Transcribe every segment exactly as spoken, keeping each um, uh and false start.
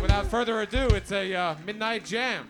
without further ado, it's a uh, midnight jam.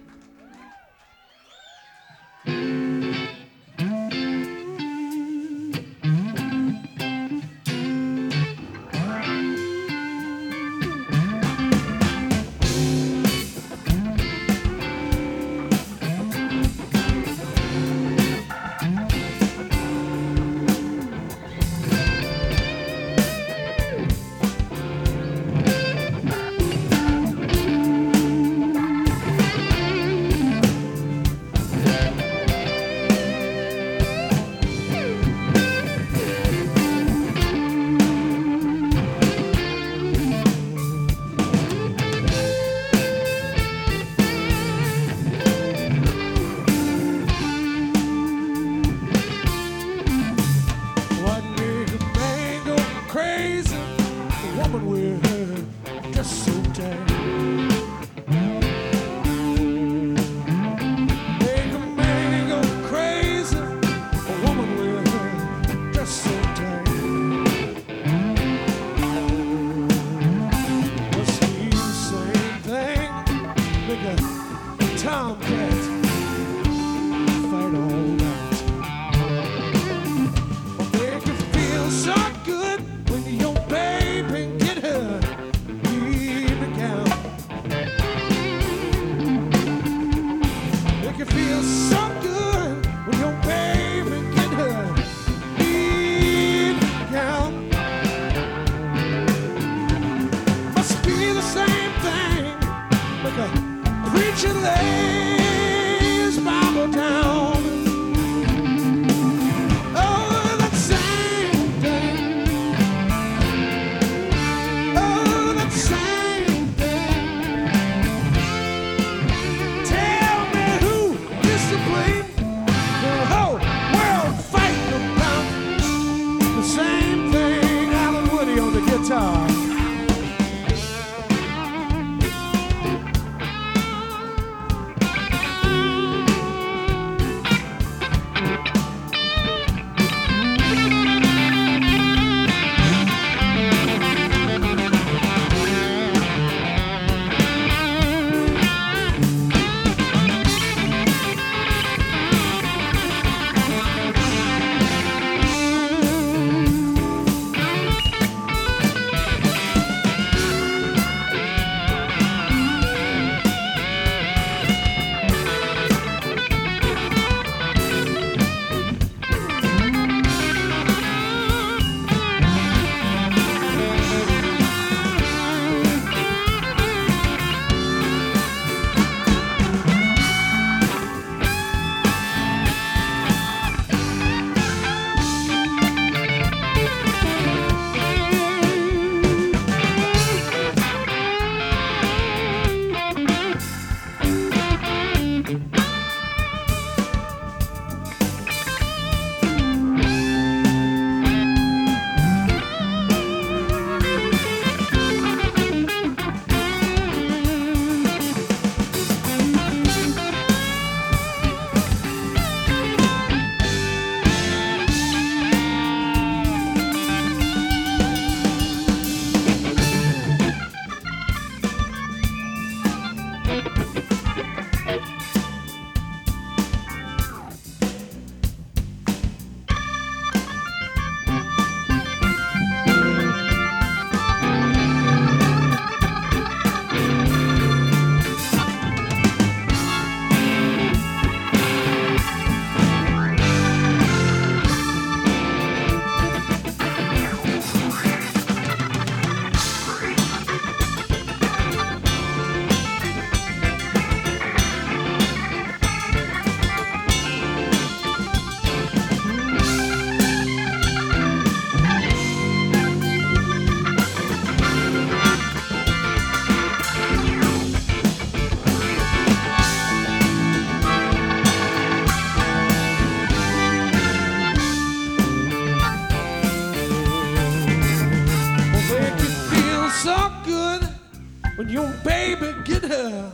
when your baby get her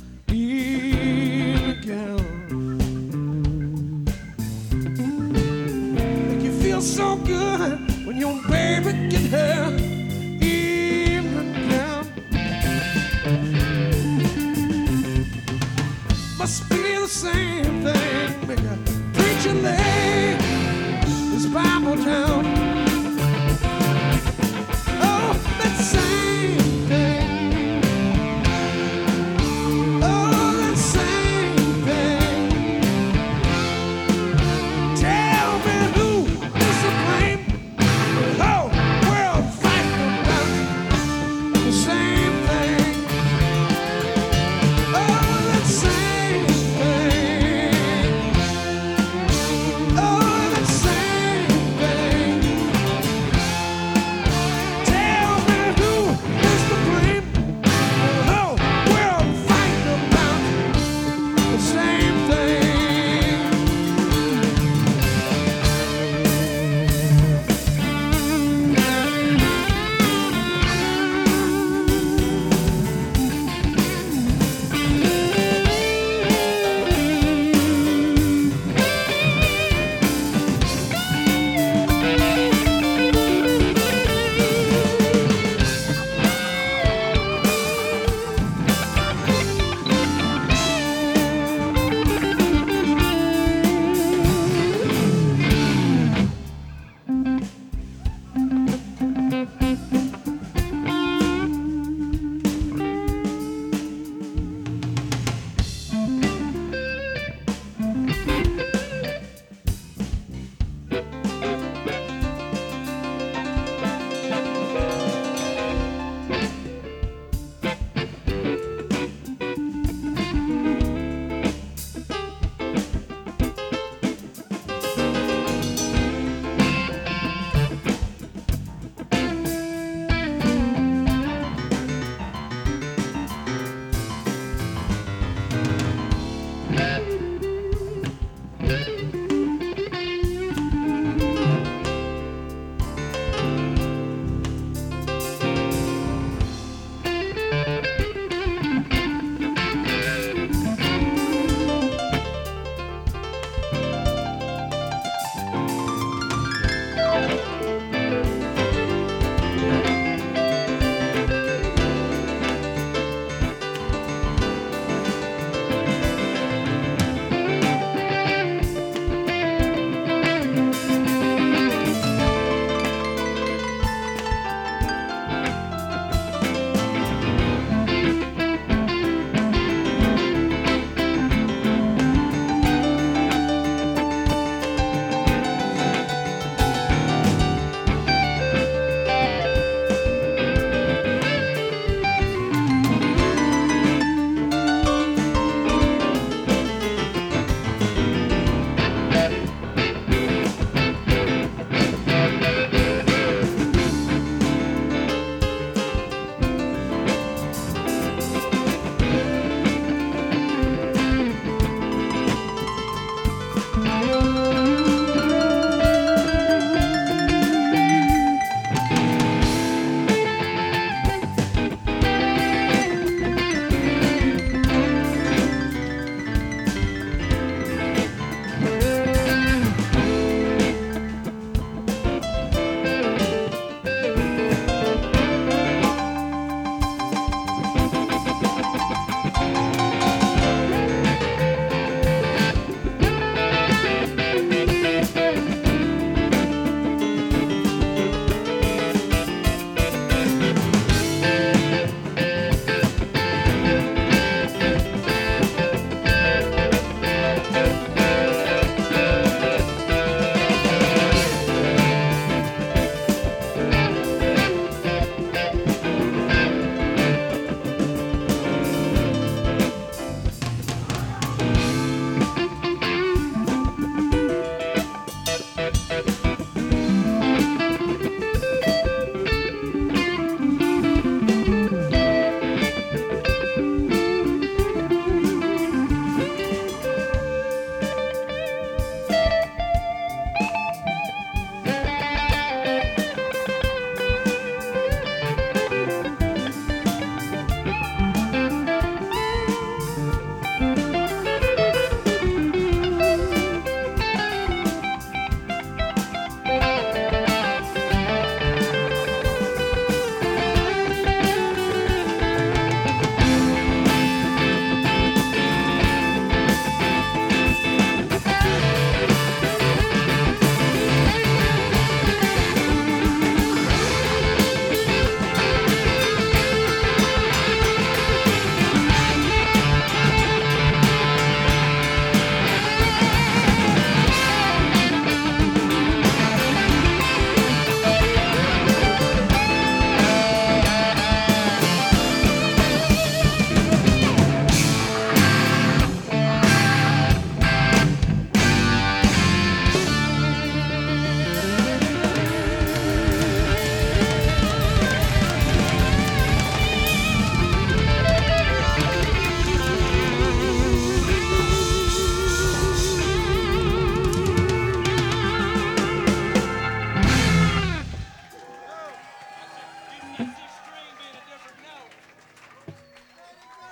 in a gown. Make you feel so good when your baby get her in a gown. must be the same thing. Make a preacher lay his Bible down. Oh, that same thing. Oh, that same thing. Tell me who is to blame. The whole world fighting about the same thing. Oh, that same thing.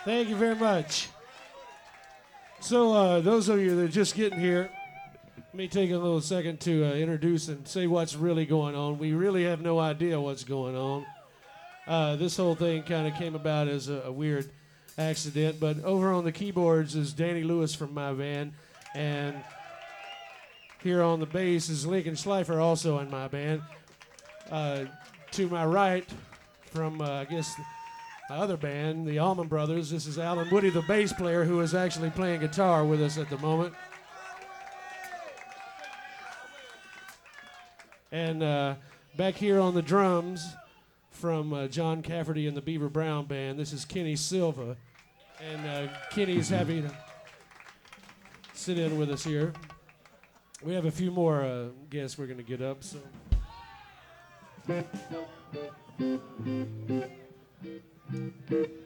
Thank you very much. So, uh, those of you that are just getting here, let me take a little second to uh, introduce and say what's really going on. We really have no idea what's going on. Uh, this whole thing kind of came about as a, a weird accident, but over on the keyboards is Danny Lewis from my band, and here on the bass is Lincoln Schleifer, also in my band. Uh, to my right, from uh, I guess the other band, the Allman Brothers, this is Alan Woody, the bass player, who is actually playing guitar with us at the moment. And uh, back here on the drums, from uh, John Cafferty and the Beaver Brown Band, this is Kenny Silva. And uh, Kenny's happy to sit in with us here. We have a few more uh, guests we're going to get up, so. Thank you.